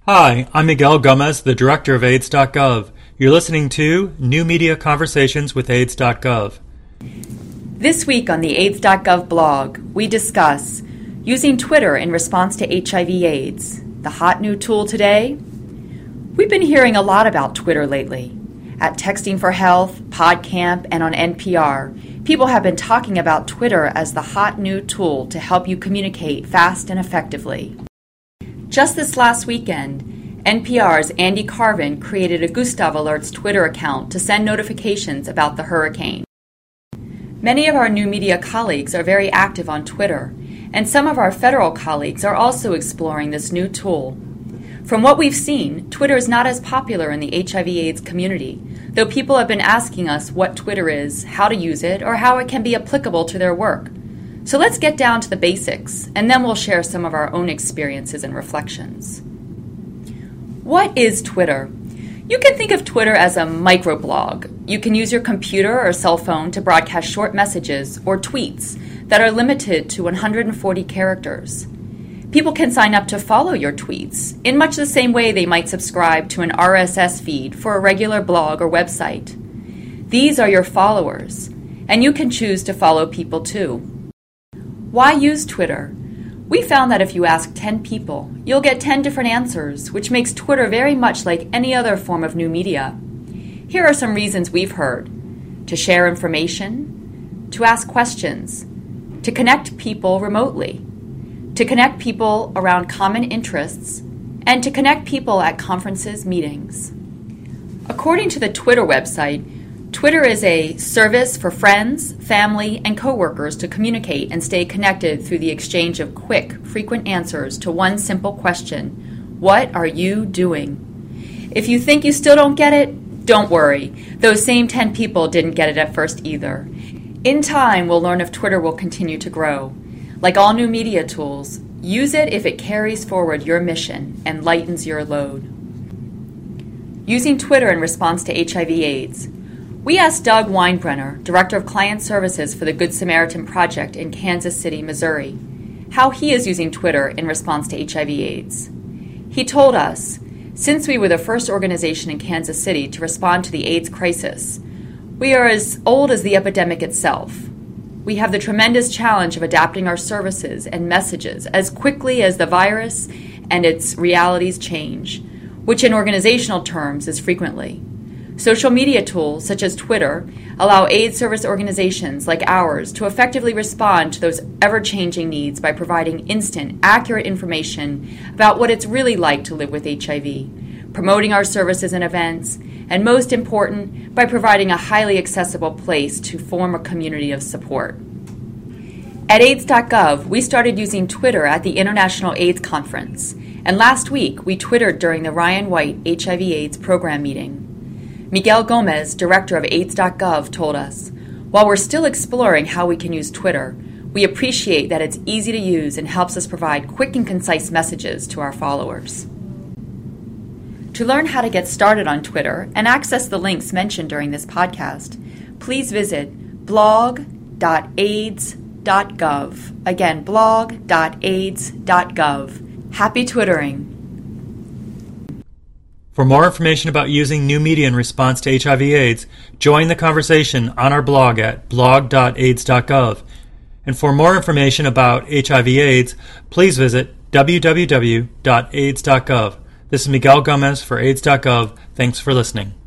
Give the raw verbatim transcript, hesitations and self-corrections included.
Hi, I'm Miguel Gomez, the Director of AIDS dot gov. You're listening to New Media Conversations with AIDS dot gov. This week on the AIDS dot gov blog, we discuss using Twitter in response to H I V AIDS, the hot new tool today. We've been hearing a lot about Twitter lately. At Texting for Health, PodCamp, and on N P R, people have been talking about Twitter as the hot new tool to help you communicate fast and effectively. Just this last weekend, N P R's Andy Carvin created a Gustav Alerts Twitter account to send notifications about the hurricane. Many of our new media colleagues are very active on Twitter, and some of our federal colleagues are also exploring this new tool. From what we've seen, Twitter is not as popular in the H I V AIDS community, though people have been asking us what Twitter is, how to use it, or how it can be applicable to their work. So let's get down to the basics, and then we'll share some of our own experiences and reflections. What is Twitter? You can think of Twitter as a microblog. You can use your computer or cell phone to broadcast short messages or tweets that are limited to one hundred forty characters. People can sign up to follow your tweets in much the same way they might subscribe to an R S S feed for a regular blog or website. These are your followers, and you can choose to follow people too. Why use Twitter? We found that if you ask ten people, you'll get ten different answers, which makes Twitter very much like any other form of new media. Here are some reasons we've heard: to share information, to ask questions, to connect people remotely, to connect people around common interests, and to connect people at conferences, meetings. According to the Twitter website, Twitter is a service for friends, family, and coworkers to communicate and stay connected through the exchange of quick, frequent answers to one simple question: what are you doing? If you think you still don't get it, don't worry. Those same ten people didn't get it at first either. In time, we'll learn if Twitter will continue to grow. Like all new media tools, use it if it carries forward your mission and lightens your load. Using Twitter in response to H I V AIDS. We asked Doug Weinbrenner, Director of Client Services for the Good Samaritan Project in Kansas City, Missouri, how he is using Twitter in response to H I V AIDS. He told us, since we were the first organization in Kansas City to respond to the AIDS crisis, we are as old as the epidemic itself. We have the tremendous challenge of adapting our services and messages as quickly as the virus and its realities change, which in organizational terms is frequently. Social media tools, such as Twitter, allow AIDS service organizations like ours to effectively respond to those ever-changing needs by providing instant, accurate information about what it's really like to live with H I V, promoting our services and events, and most important, by providing a highly accessible place to form a community of support. At AIDS dot gov, we started using Twitter at the International AIDS Conference, and last week we Twittered during the Ryan White H I V AIDS program meeting. Miguel Gomez, Director of AIDS dot gov, told us, while we're still exploring how we can use Twitter, we appreciate that it's easy to use and helps us provide quick and concise messages to our followers. To learn how to get started on Twitter and access the links mentioned during this podcast, please visit blog dot AIDS dot gov. Again, blog dot AIDS dot gov. Happy Twittering! For more information about using new media in response to H I V AIDS, join the conversation on our blog at blog dot AIDS dot gov. And for more information about H I V AIDS, please visit w w w dot AIDS dot gov. This is Miguel Gomez for AIDS dot gov. Thanks for listening.